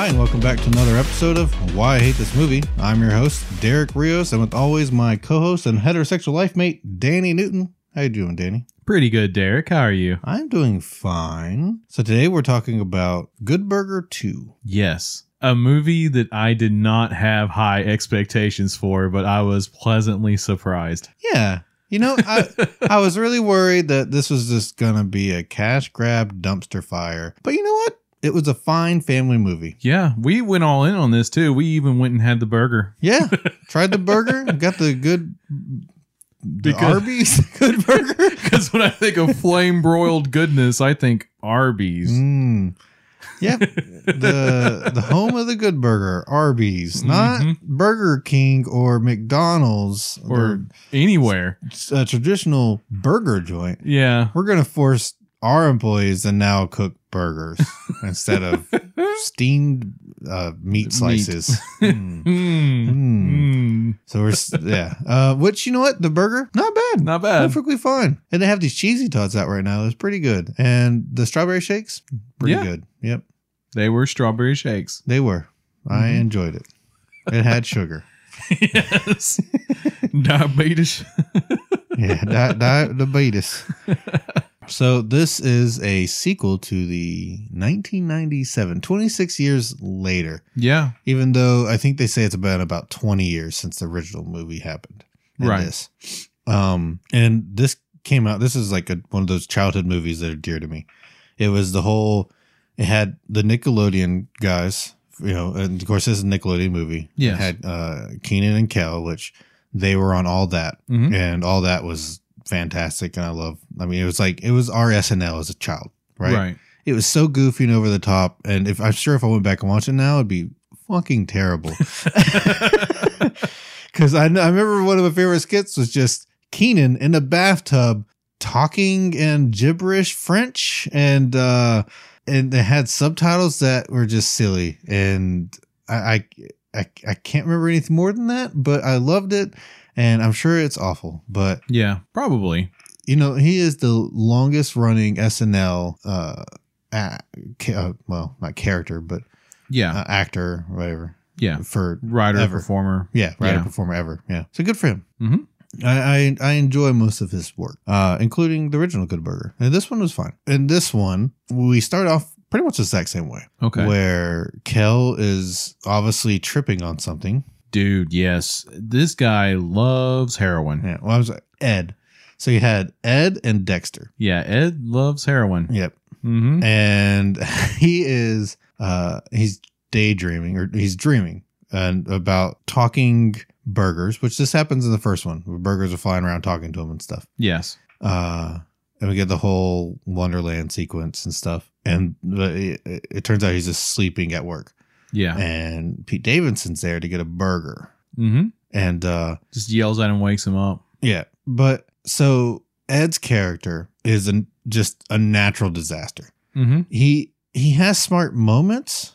Hi, and welcome back to another episode of Why I Hate This Movie. I'm your host, Derek Rios, and with always my co-host and heterosexual life mate, Danny Newton. How you doing, Danny? Pretty good, Derek. How are you? I'm doing fine. So today we're talking about Good Burger 2. Yes. A movie that I did not have high expectations for, but I was pleasantly surprised. Yeah. You know, I was really worried that this was just going to be a cash grab dumpster fire. But you know what? It was a fine family movie. Yeah, we went all in on this too. We even went and had the burger. Yeah. Tried the burger. Got the good... Arby's Good Burger? Because when I think of flame broiled goodness, I think Arby's. Yep. The home of the Good Burger, Arby's, not Burger King or McDonald's or anywhere. A traditional burger joint. Yeah. We're going to force our employees to now cook burgers instead of steamed meat slices. So we're, which, you know what? The burger, not bad. Not bad. Perfectly fine. And they have these cheesy tots out right now. It's pretty good. And the strawberry shakes, pretty good. Yep. They were strawberry shakes. They were. I enjoyed it. It had sugar. Yes. Diabetes. Yeah, diabetes. So this is a sequel to the 1997, 26 years later. Yeah. Even though I think they say it's been about 20 years since the original movie happened. Right. And this came out, this is like one of those childhood movies that are dear to me. It was it had the Nickelodeon guys, you know, and of course this is a Nickelodeon movie. Yeah. It had Kenan and Kel, which they were on All That. And All That was fantastic. And it was our SNL as a child, right? It was so goofy and over the top. And if I went back and watched it now, it'd be fucking terrible. Because I remember one of my favorite skits was just Kenan in a bathtub talking in gibberish French, and they had subtitles that were just silly. And I can't remember anything more than that, but I loved it. And I'm sure it's awful, but yeah, probably. You know, he is the longest running SNL, well, not character, but actor, whatever. Yeah, for writer, ever. performer. Yeah, writer, performer ever. Yeah, so good for him. I enjoy most of his work, including the original Good Burger, and this one was fine. In this one, we start off pretty much the exact same way. Okay, where Kel is obviously tripping on something. Dude, yes. This guy loves heroin. Yeah. Well, I was Ed. So you had Ed and Dexter. Yeah, Ed loves heroin. Yep. And he is he's daydreaming, or he's dreaming about talking burgers, which this happens in the first one, where burgers are flying around talking to him and stuff. Yes. And we get the whole Wonderland sequence and stuff. And it turns out he's just sleeping at work. Yeah. And Pete Davidson's there to get a burger. And just yells at him, wakes him up. Yeah. But so Ed's character is just a natural disaster. He has smart moments.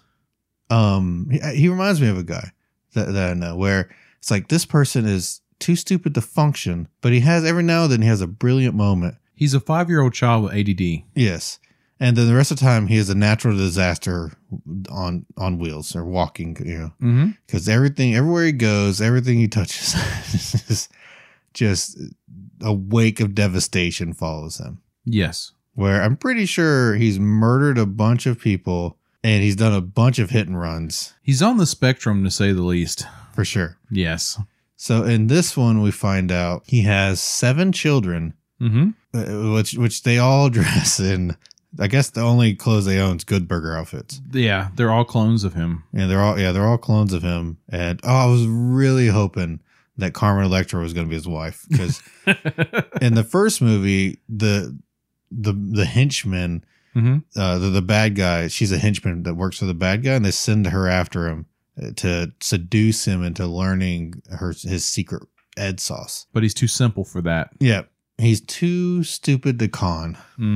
He reminds me of a guy that I know, where it's like, this person is too stupid to function, but every now and then he has a brilliant moment. He's a 5-year-old child with ADD. Yes. And then the rest of the time, he is a natural disaster on wheels, or walking, you know, because everywhere he goes, everything he touches is just a wake of devastation follows him. Yes. Where I'm pretty sure he's murdered a bunch of people and he's done a bunch of hit and runs. He's on the spectrum, to say the least. For sure. Yes. So in this one, we find out he has 7 children, which they all dress in. I guess the only clothes they own is Good Burger outfits. Yeah, they're all clones of him. Yeah, they're all clones of him. And I was really hoping that Carmen Electra was going to be his wife, because in the first movie, the henchman, the bad guy, she's a henchman that works for the bad guy, and they send her after him to seduce him into learning his secret Ed sauce. But he's too simple for that. Yeah. He's too stupid to con.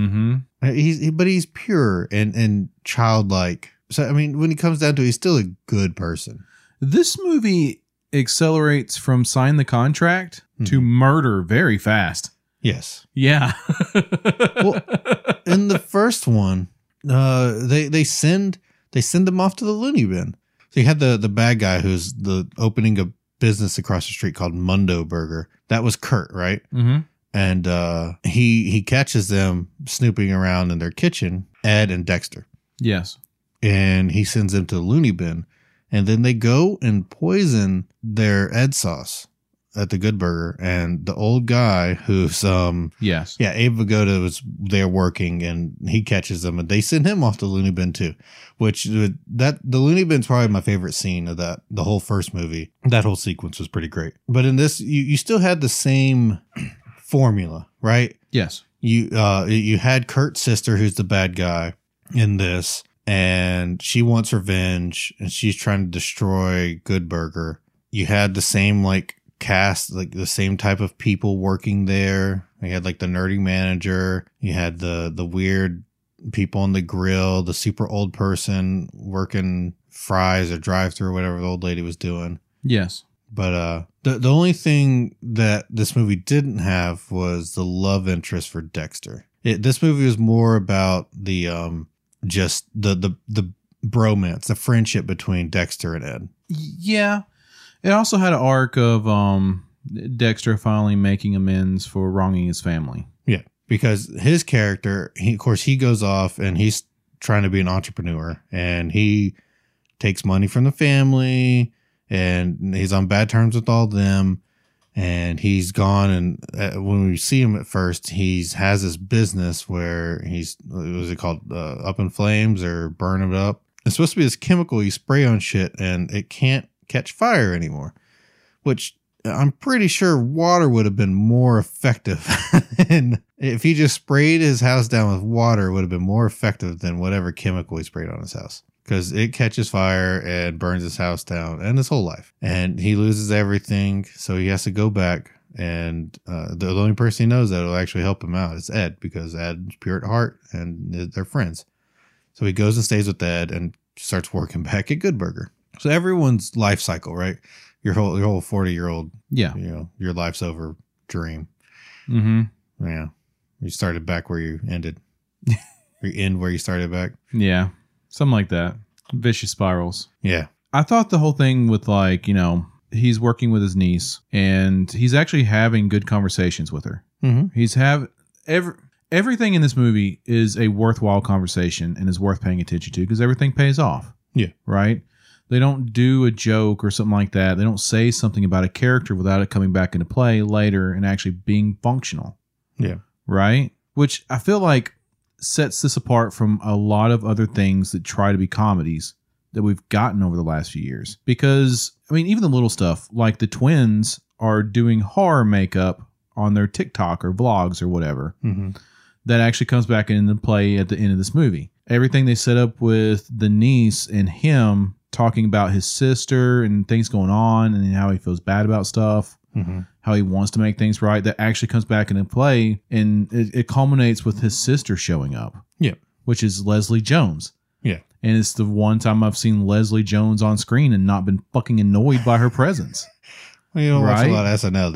But he's pure and childlike. So, I mean, when he comes down to it, he's still a good person. This movie accelerates from sign the contract to murder very fast. Yes. Yeah. Well, in the first one, they send they send him off to the loony bin. So you had the bad guy who's the opening a business across the street called Mundo Burger. That was Kurt, right? Mm-hmm. And he catches them snooping around in their kitchen, Ed and Dexter. Yes. And he sends them to the loony bin. And then they go and poison their Ed sauce at the Good Burger. And the old guy who's yes. Yeah, Abe Vigoda was there working, and he catches them, and they send him off to the loony bin too. Which the loony bin's probably my favorite scene of the whole first movie. That whole sequence was pretty great. But in this, you still had the same formula, right? Yes. You had Kurt's sister, who's the bad guy in this, and she wants revenge, and she's trying to destroy Good Burger. You had the same cast, the same type of people working there. You had the nerdy manager. You had the weird people on the grill, the super old person working fries or drive-thru or whatever the old lady was doing. Yes. But the only thing that this movie didn't have was the love interest for Dexter. This movie was more about the just the bromance, the friendship between Dexter and Ed. Yeah. It also had an arc of Dexter finally making amends for wronging his family. Yeah, because his character, he goes off and he's trying to be an entrepreneur, and he takes money from the family, and he's on bad terms with all them, and he's gone. And when we see him at first, has this business where what was it called? Up in flames or burn it up. It's supposed to be this chemical you spray on shit, and it can't catch fire anymore, which I'm pretty sure water would have been more effective. And if he just sprayed his house down with water, it would have been more effective than whatever chemical he sprayed on his house, because it catches fire and burns his house down and his whole life. And he loses everything, so he has to go back. And the only person he knows that will actually help him out is Ed, because Ed's pure at heart and they're friends. So he goes and stays with Ed and starts working back at Good Burger. So everyone's life cycle, right? Your whole 40-year-old, yeah, your life's over dream. Mm-hmm. Yeah, you started back where you ended. You end where you started back. Yeah, something like that. Vicious spirals. Yeah, I thought the whole thing with he's working with his niece, and he's actually having good conversations with her. Mm-hmm. Everything in this movie is a worthwhile conversation and is worth paying attention to, because everything pays off. Yeah, right. They don't do a joke or something like that. They don't say something about a character without it coming back into play later and actually being functional. Yeah. Right? Which I feel like sets this apart from a lot of other things that try to be comedies that we've gotten over the last few years. Because, even the little stuff, like the twins are doing horror makeup on their TikTok or vlogs or whatever, mm-hmm. that actually comes back into play at the end of this movie. Everything they set up with the niece and him talking about his sister and things going on and how he feels bad about stuff, mm-hmm. how he wants to make things right, that actually comes back into play, and it culminates with his sister showing up. Yeah. Which is Leslie Jones. Yeah. And it's the one time I've seen Leslie Jones on screen and not been fucking annoyed by her presence. Well, you don't watch a lot of SNL,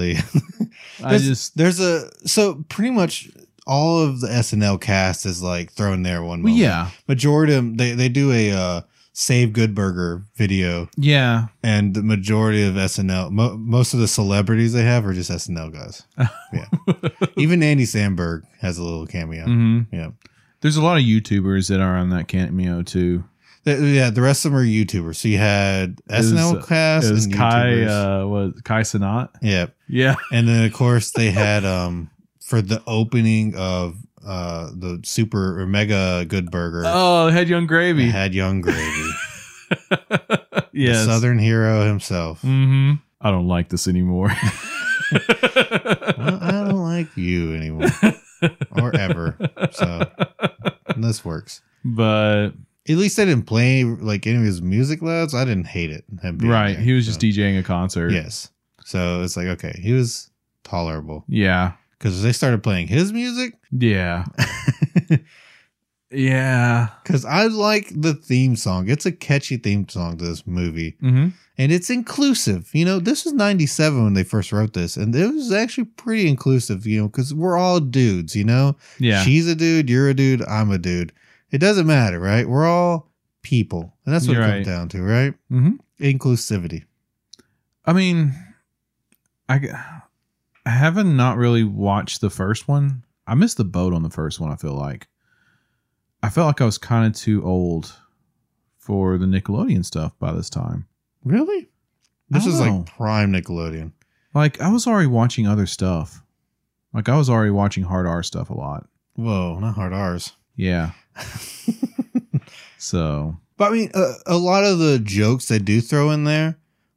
do you? So pretty much all of the SNL cast is thrown there one moment. Yeah. Majority of them, they do a Save Good Burger video. Yeah. And the majority of SNL, most of the celebrities they have are just SNL guys. Yeah. Even Andy Samberg has a little cameo. Mm-hmm. Yeah. There's a lot of YouTubers that are on that cameo too. The rest of them are YouTubers. So you had SNL cast and YouTubers. Kai Cenat. Yeah. Yeah. And then of course they had for the opening of the super or mega Good Burger. Oh, it had Young Gravy. It had Young Gravy. Yes. The Southern hero himself. Mm-hmm. I don't like this anymore. Well, I don't like you anymore. Or ever. So this works. But at least they didn't play any of his music loud, so I didn't hate it. Right. He was just DJing a concert. Yes. So it's okay, he was tolerable. Yeah. Because they started playing his music. Yeah. Yeah. Because I like the theme song. It's a catchy theme song to this movie. Mm-hmm. And it's inclusive. This was 97 when they first wrote this. And it was actually pretty inclusive, because we're all dudes, Yeah. She's a dude, you're a dude, I'm a dude. It doesn't matter, right? We're all people. And that's what You're it comes right. down to, right? Mm-hmm. Inclusivity. I mean, I haven't not really watched the first one. I missed the boat on the first one, I feel like. I felt like I was kind of too old for the Nickelodeon stuff by this time. Really? This I is don't know. like prime Nickelodeon. Like, I was already watching other stuff. Like, I was already watching hard R stuff a lot. Whoa, not hard R's. Yeah. So, But I mean, a lot of the jokes they do throw in there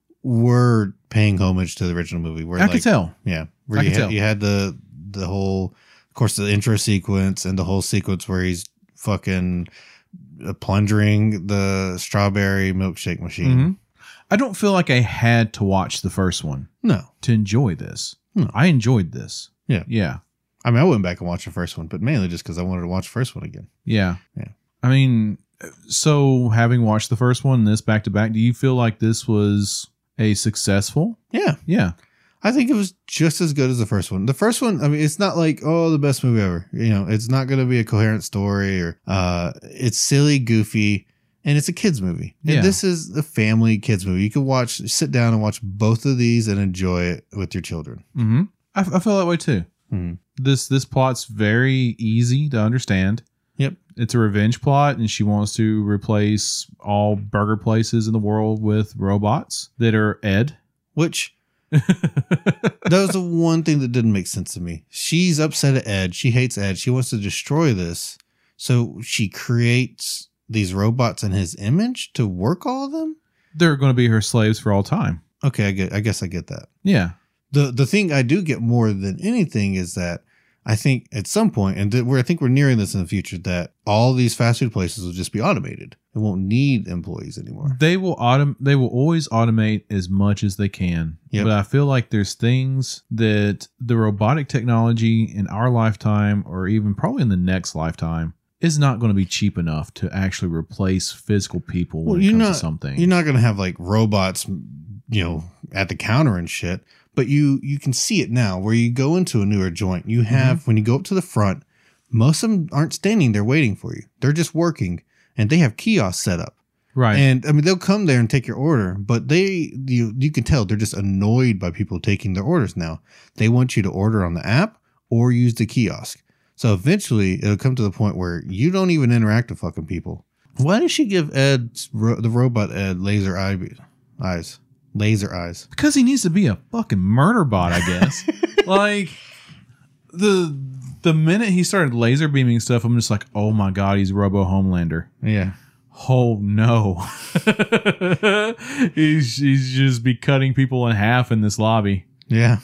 were paying homage to the original movie. Where I could tell. Yeah, where I could tell. you had the whole, of course, the intro sequence and the whole sequence where he's fucking plunging the strawberry milkshake machine. Mhm. I don't feel like I had to watch the first one No, to enjoy this. No. I enjoyed this. Yeah. Yeah. I mean, I went back and watched the first one, but mainly just because I wanted to watch the first one again. Yeah. Yeah. I mean, so having watched the first one and this back to back, do you feel like this was a successful? Yeah, Yeah. I think it was just as good as the first one. The first one, I mean, it's not like, oh, the best movie ever. You know, it's not going to be a coherent story or it's silly, goofy, and it's a kids movie. And Yeah. this is a family kids movie. You can sit down and watch both of these and enjoy it with your children. Mm-hmm. I feel that way too. Mhm. This plot's very easy to understand. Yep. It's a revenge plot, and she wants to replace all burger places in the world with robots that are Ed. Which, that was the one thing that didn't make sense to me. She's upset at Ed. She hates Ed. She wants to destroy this. So she creates these robots in his image to work all of them? They're going to be her slaves for all time. Okay, I guess I get that. Yeah. The thing I do get more than anything is that I think at some point, and I think we're nearing this in the future, that all these fast food places will just be automated. It won't need employees anymore. They will always automate as much as they can. Yep. But I feel like there's things that the robotic technology in our lifetime, or even probably in the next lifetime, is not going to be cheap enough to actually replace physical people when it comes to something. You're not going to have like robots, you know, at the counter and shit. But you can see it now where you go into a newer joint. You have, when you go up to the front, most of them aren't standing there waiting for you. They're just working and they have kiosks set up. Right. And I mean, they'll come there and take your order, but you can tell they're just annoyed by people taking their orders now. They want you to order on the app or use the kiosk. So eventually it'll come to the point where you don't even interact with fucking people. Why does she give the robot Ed laser eyes? Laser eyes. Because he needs to be a fucking murder bot, I guess. Like the minute he started laser beaming stuff, I'm just like, oh my god, he's Robo Homelander. Yeah. Oh no. he's just be cutting people in half in this lobby. Yeah.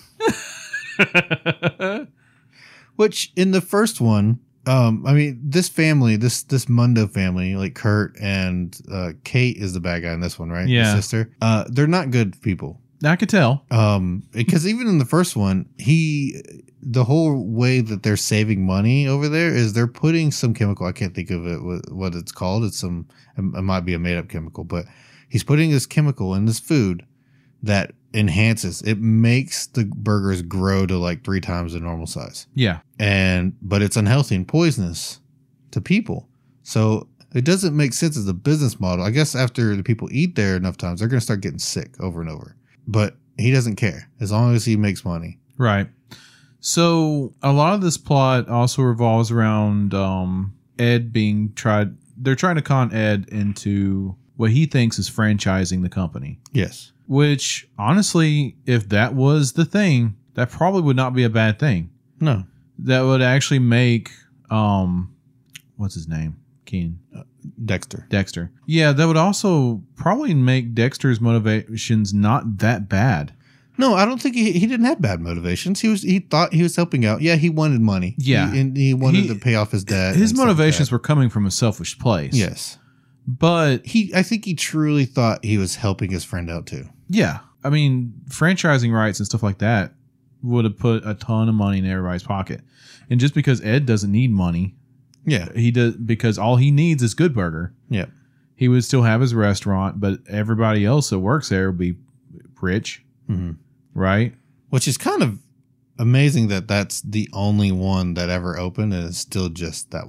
Which in the first one, I mean, this family, this Mundo family, like Kurt and Kate is the bad guy in this one, right? Yeah. The sister. They're not good people. I could tell. Because even in the first one, the whole way that they're saving money over there is they're putting some chemical. I can't think of it, what it's called. It might be a made up chemical, but he's putting this chemical in this food that enhances, it makes the burgers grow to like 3 times the normal size. Yeah. But it's unhealthy and poisonous to people. So it doesn't make sense as a business model. I guess after the people eat there enough times, they're going to start getting sick over and over. But he doesn't care as long as he makes money. Right. So a lot of this plot also revolves around Ed being tried. They're trying to con Ed into what he thinks is franchising the company. Yes. Which, honestly, if that was the thing, that probably would not be a bad thing. No. That would actually make, what's his name? Keen. Dexter. Yeah, that would also probably make Dexter's motivations not that bad. No, I don't think he didn't have bad motivations. He thought he was helping out. Yeah, he wanted money. Yeah. He wanted to pay off his debt. His motivations were coming from a selfish place. Yes. But I think he truly thought he was helping his friend out too. yeah, I mean, franchising rights and stuff like that would have put a ton of money in everybody's pocket. And just because Ed doesn't need money, Yeah. he does, because all he needs is Good Burger. Yeah. He would still have his restaurant, but everybody else that works there would be rich, right? Which is kind of amazing that that's the only one that ever opened and it's still just that one.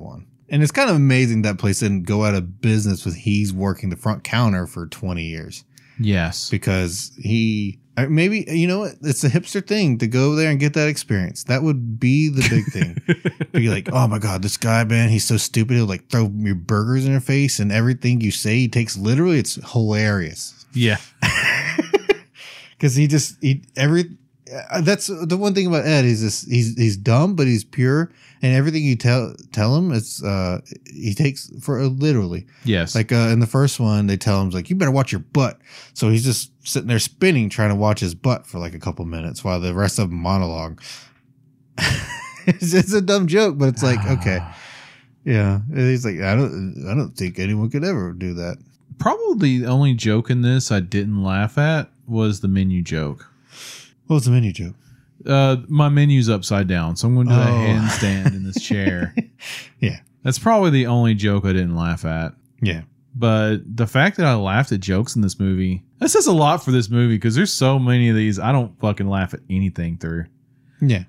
And it's kind of amazing that place didn't go out of business with he's working the front counter for 20 years. Yes. Because maybe, you know what? It's a hipster thing to go there and get that experience. That would be the big thing. Be like, oh my God, this guy, man, he's so stupid. He'll like throw your burgers in your face and everything you say he takes literally. It's hilarious. Yeah. Because that's the one thing about Ed. He's dumb, but he's pure. And everything you tell him, it's he takes for literally. Yes. Like in the first one, they tell him like, you better watch your butt. So he's just sitting there spinning, trying to watch his butt for like a couple minutes while the rest of them monologue. It's a dumb joke, but it's like, okay, yeah. And he's like, I don't think anyone could ever do that. Probably the only joke in this I didn't laugh at was the menu joke. What was the menu joke? My menu's upside down, so I'm going to do a handstand in this chair. Yeah. That's probably the only joke I didn't laugh at. Yeah. But the fact that I laughed at jokes in this movie, that says a lot for this movie because there's so many of these I don't fucking laugh at anything through. Yeah.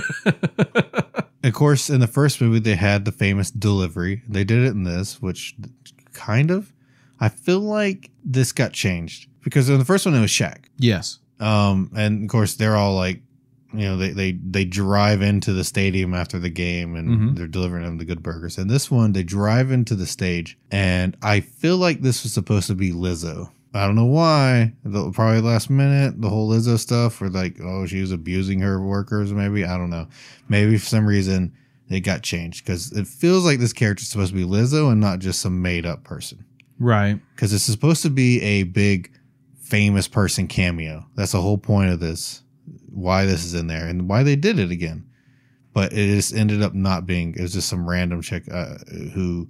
Of course, in the first movie, they had the famous delivery. They did it in this, which kind of, I feel like this got changed because in the first one, it was Shaq. Yes. And of course, they're all like, you know, they drive into the stadium after the game and they're delivering them the good burgers. And this one, they drive into the stage, and I feel like this was supposed to be Lizzo. I don't know why. Probably last minute, the whole Lizzo stuff, or like, oh, she was abusing her workers, maybe. I don't know. Maybe for some reason it got changed because it feels like this character's supposed to be Lizzo and not just some made up person. Right. Because it's supposed to be a big famous person cameo. That's the whole point of this. Why this is in there and why they did it again. But it just ended up not being. It was just some random chick who,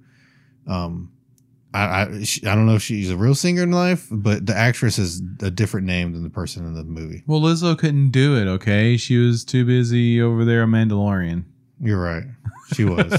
I don't know if she's a real singer in life, but the actress is a different name than the person in the movie. Well, Lizzo couldn't do it, okay? She was too busy over there on Mandalorian. You're right. She was.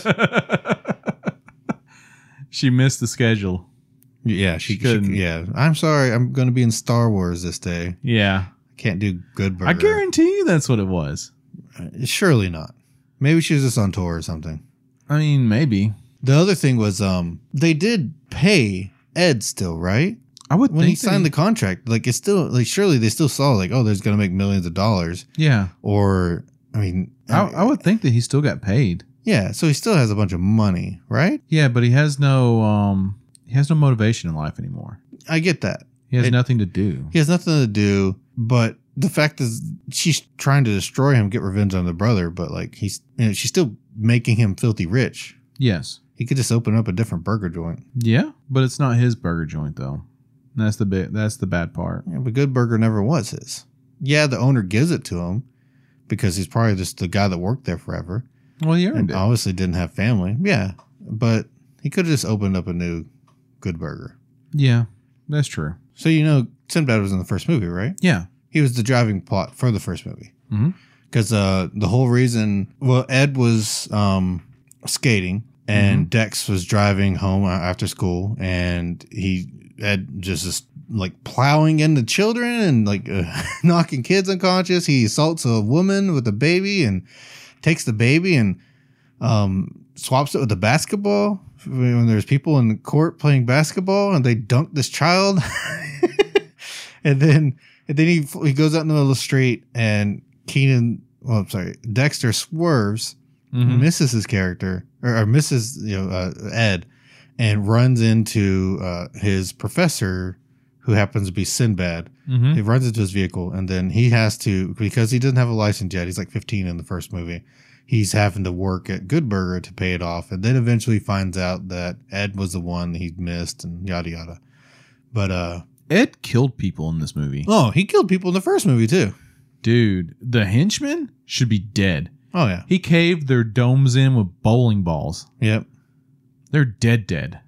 She missed the schedule. Yeah, she couldn't. Yeah. I'm sorry. I'm going to be in Star Wars this day. Yeah. Can't do Good Burger. I guarantee you that's what it was. Surely not. Maybe she was just on tour or something. I mean, maybe. The other thing was they did pay Ed still, right? I would when think he signed the contract, like it's still like surely they still saw like, oh, there's going to make millions of dollars. Yeah. Or I mean, I would think that he still got paid. Yeah, so he still has a bunch of money, right? Yeah, but he has no motivation in life anymore. I get that. He has nothing to do. He has nothing to do, but the fact is she's trying to destroy him, get revenge on the brother, but like she's still making him filthy rich. Yes. He could just open up a different burger joint. Yeah, but it's not his burger joint though. That's the bad part. Yeah, but Good Burger never was his. Yeah, the owner gives it to him because he's probably just the guy that worked there forever. Well, he earned and it. Obviously didn't have family. Yeah, but he could have just opened up a new Good Burger. Yeah, that's true. So Sinbad was in the first movie, right? Yeah. He was the driving plot for the first movie. Because Mm-hmm. the whole reason, Ed was skating and Dex was driving home after school, and Ed just like plowing into children and like knocking kids unconscious. He assaults a woman with a baby and takes the baby and swaps it with a basketball when there's people in the court playing basketball, and they dunk this child. and then he goes out into the street, and Dexter swerves, misses his character or misses Ed, and runs into his professor, who happens to be Sinbad. He runs into his vehicle, and then he has to, because he doesn't have a license yet. He's like 15 in the first movie. He's having to work at Good Burger to pay it off, and then eventually finds out that Ed was the one he missed, and yada yada. But Ed killed people in this movie. Oh, he killed people in the first movie too. Dude, the henchmen should be dead. Oh yeah, he caved their domes in with bowling balls. Yep, they're dead.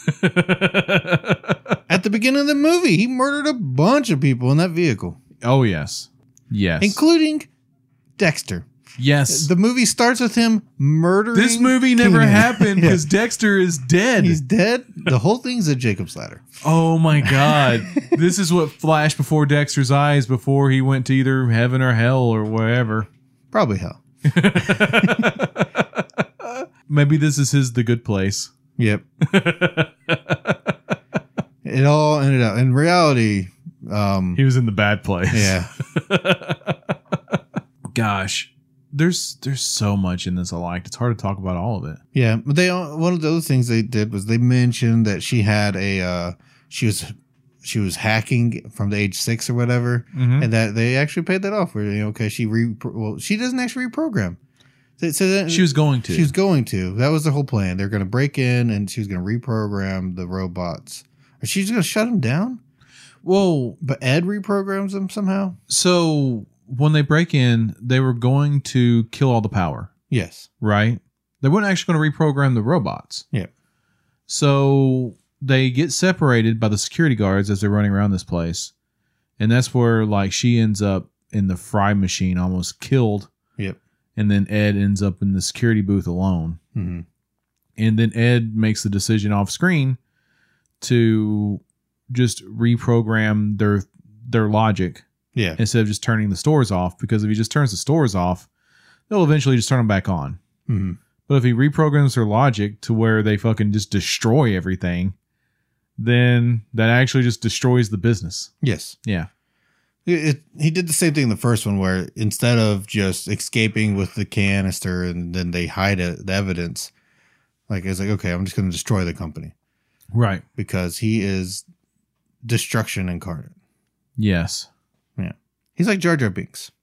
At the beginning of the movie, he murdered a bunch of people in that vehicle. Oh yes, including Dexter. Yes. The movie starts with him murdering. This movie never happened because Dexter is dead. He's dead. The whole thing's a Jacob's Ladder. Oh my God. This is what flashed before Dexter's eyes before he went to either heaven or hell or wherever. Probably hell. maybe this is the good place. Yep. It all ended up in reality. He was in the bad place. Yeah. Gosh, there's so much in this I liked. It's hard to talk about all of it. Yeah, but one of the other things they did was they mentioned that she had she was hacking from the age 6 or whatever, and that they actually paid that off. Where okay, she doesn't actually reprogram. So that, she was going to. She was going to. That was the whole plan. They're going to break in and she was going to reprogram the robots. Or she's going to shut them down. Well, but Ed reprograms them somehow. So when they break in, they were going to kill all the power. Yes. Right? They weren't actually going to reprogram the robots. Yeah. So they get separated by the security guards as they're running around this place. And that's where like she ends up in the fry machine, almost killed. Yep. And then Ed ends up in the security booth alone. Mm-hmm. And then Ed makes the decision off screen to just reprogram their logic. Yeah. Instead of just turning the stores off, because if he just turns the stores off, they'll eventually just turn them back on. Mm-hmm. But if he reprograms their logic to where they fucking just destroy everything, then that actually just destroys the business. Yes. Yeah. He did the same thing in the first one, where instead of just escaping with the canister and then they hide the evidence, like it's like, okay, I'm just going to destroy the company. Right. Because he is destruction incarnate. Yes. Yeah. He's like Jar Jar Binks.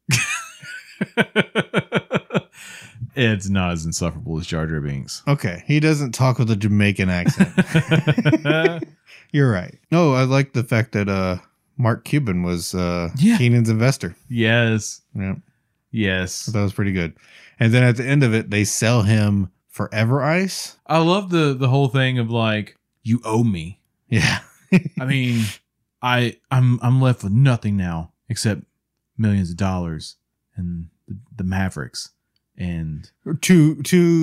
Ed's not as insufferable as Jar Jar Binks. Okay. He doesn't talk with a Jamaican accent. You're right. No, I like the fact that Mark Cuban was Keenan's investor. Yes. Yeah. Yes. That was pretty good. And then at the end of it, they sell him Forever Ice. I love the whole thing of like, you owe me. Yeah. I mean, I'm left with nothing now except millions of dollars and the Mavericks and two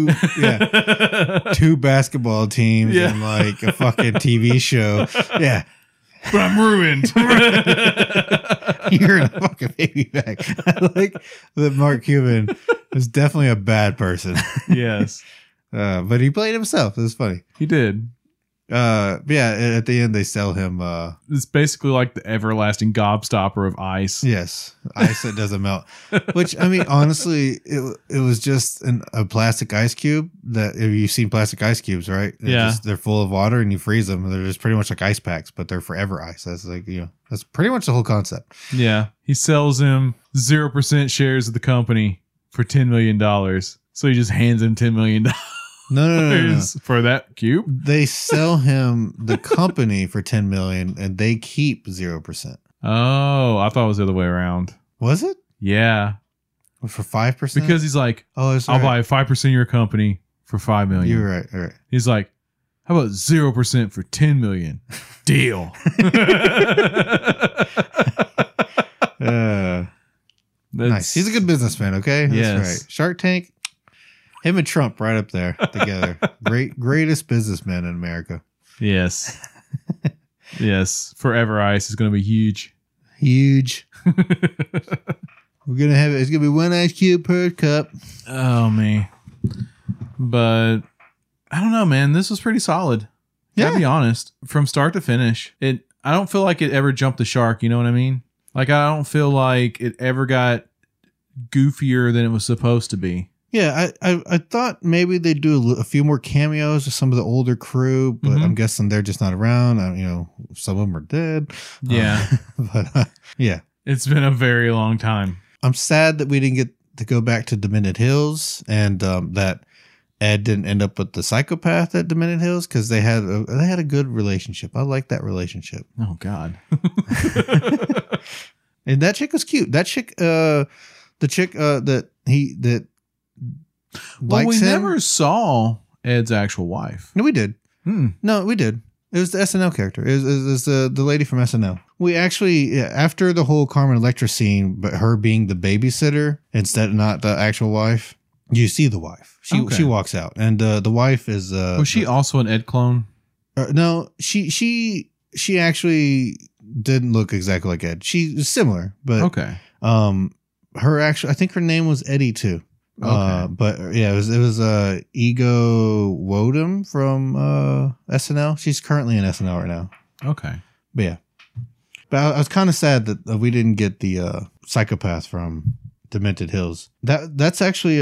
basketball teams and like a fucking TV show. Yeah. But I'm ruined. You're in a fucking baby bag. I like that Mark Cuban is definitely a bad person. Yes. But he played himself. It was funny. He did. Yeah, at the end they sell him it's basically like the everlasting gobstopper of ice. Yes, ice that doesn't melt. Which, I mean, honestly, it was just a plastic ice cube that, if you've seen plastic ice cubes, right? They're full of water and you freeze them. They're just pretty much like ice packs, but they're forever ice. That's like, that's pretty much the whole concept. Yeah. He sells him 0% shares of the company for $10 million. So he just hands him $10 million. No. For that cube. They sell him the company for $10 million and they keep 0%. Oh, I thought it was the other way around. Was it? Yeah. For 5%? Because he's like, I'll buy 5% of your company for $5 million. You're right. All right. He's like, how about 0% for $10 million? Deal. Nice. He's a good businessman. Okay. That's yes. right. Shark Tank. Him and Trump right up there together. Greatest businessman in America. Yes. Yes. Forever Ice is going to be huge. Huge. We're going to have it's going to be one ice cube per cup. Oh, man. But I don't know, man. This was pretty solid. Yeah. Gotta be honest. From start to finish, I don't feel like it ever jumped the shark. You know what I mean? Like, I don't feel like it ever got goofier than it was supposed to be. Yeah, I thought maybe they'd do a few more cameos of some of the older crew, but I'm guessing they're just not around. Some of them are dead. Yeah. But yeah. It's been a very long time. I'm sad that we didn't get to go back to Demented Hills and that Ed didn't end up with the psychopath at Demented Hills, because they had a good relationship. I like that relationship. Oh, God. And that chick was cute. That chick, the chick that well, we never saw Ed's actual wife. No, we did. Hmm. No, we did. It was the SNL character. It was the lady from SNL. We actually, after the whole Carmen Electra scene, but her being the babysitter instead of not the actual wife, you see the wife. She walks out, and the wife is. Was she also an Ed clone? No, she actually didn't look exactly like Ed. She's similar, but okay. Her actually, I think her name was Eddie too. Okay. But yeah, it was Ego Wodum from SNL. She's currently in SNL right now. Okay. But yeah. But I was kind of sad that we didn't get the psychopath from Demented Hills. That's actually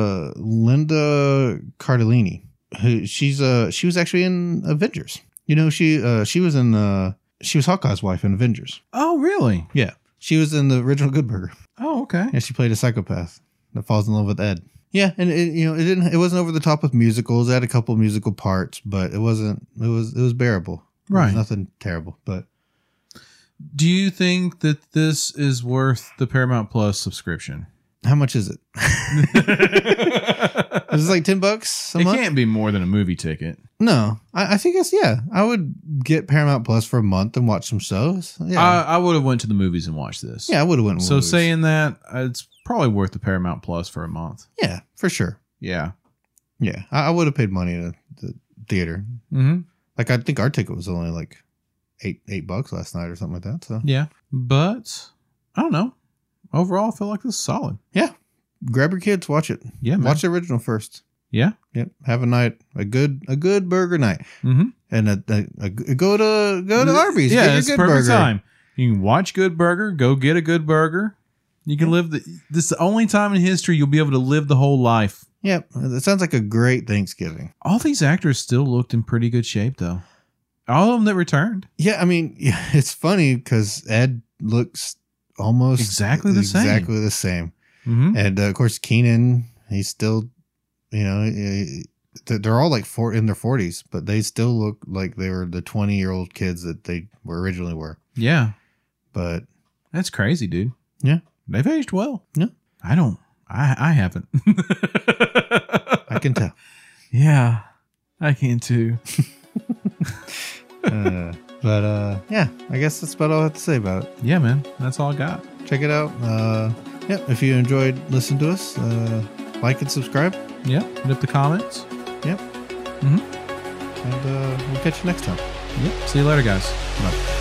Linda Cardellini. Who she was actually in Avengers. You know, she was in she was Hawkeye's wife in Avengers. Oh, really? Yeah. She was in the original Good Burger. Oh, okay. Yeah, she played a psychopath that falls in love with Ed. Yeah, and it wasn't over the top with musicals. It had a couple musical parts, but it wasn't. It was bearable. Right. It was nothing terrible. But Do you think that this is worth the Paramount Plus subscription? how much is it? Is it like $10 a It month? can't be more than a movie ticket. No, I think it's I would get Paramount Plus for a month and watch some shows. Yeah, I would have went to the movies and watched this. yeah, I would have went. So movies. saying that, it's probably worth the Paramount Plus for a month. yeah, for sure. Yeah. Yeah, I would have paid money to the theater. Mm-hmm. Like I think our ticket was only like $8 last night or something like that. So Yeah. But I don't know. Overall, I feel like this is solid. yeah, grab your kids, watch it. Yeah, man. Watch the original first. Yeah. Yep, have a night, a good burger night, Mm-hmm. and go to Arby's. Yeah, get your it's good perfect burger. time. You can watch Good Burger. Go get a good burger. You can live this is the only time in history you'll be able to live the whole life. Yep, it sounds like a great Thanksgiving. All these actors still looked in pretty good shape, though. All of them that returned. Yeah, I mean, it's funny because Ed looks almost Exactly the same. Exactly the same. Mm-hmm. And of course, Keenan, he's still, they're all like in their 40s, but they still look like they were the 20-year-old kids that they originally were. Yeah. But That's crazy, dude. yeah, They've aged well. Yeah. I don't. I haven't. I can tell. Yeah. I can too. Yeah, I guess that's about all I have to say about it. Yeah, man. That's all I got. Check it out. If you enjoyed listening to us, like and subscribe. Yeah. Hit up the comments. Yep. Mm-hmm. And we'll catch you next time. Yep. See you later, guys. Bye.